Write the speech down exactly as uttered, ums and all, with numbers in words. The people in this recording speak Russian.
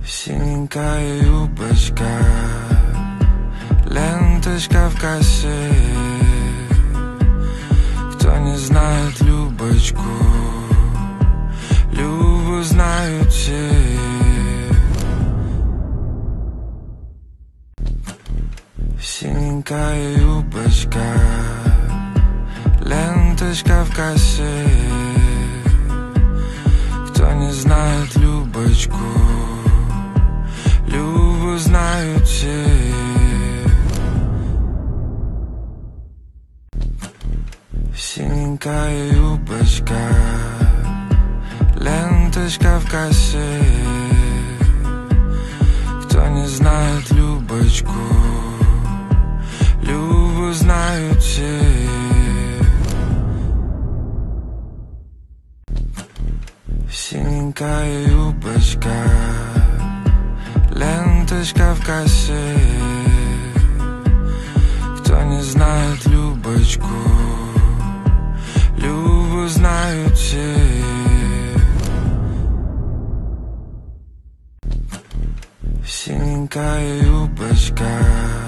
Синенькая юбочка, ленточка в косе. Кто не знает Любочку, Любу знают все. Синенькая юбочка, ленточка в косе. Кто не знает Любочку, Любу знают все. Синенькая юбочка, ленточка в косе. Кто не знает Любочку, Любу знают все. Синенькая юбочка, ленточка в косе. Кто не знает Любочку, Любу знают все. Синенькая юбочка,